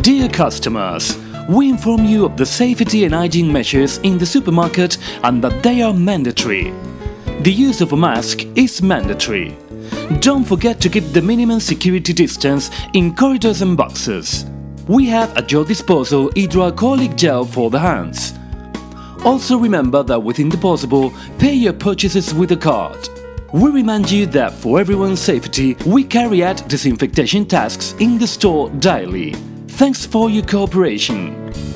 Dear customers, we inform you of the safety and hygiene measures in the supermarket and that they are mandatory. The use of a mask is mandatory. Don't forget to keep the minimum security distance in corridors and boxes. We have at your disposal hydroalcoholic gel for the hands. Also remember that within the possible, pay your purchases with a card. We remind you that for everyone's safety, we carry out disinfectation tasks in the store daily. Thanks for your cooperation.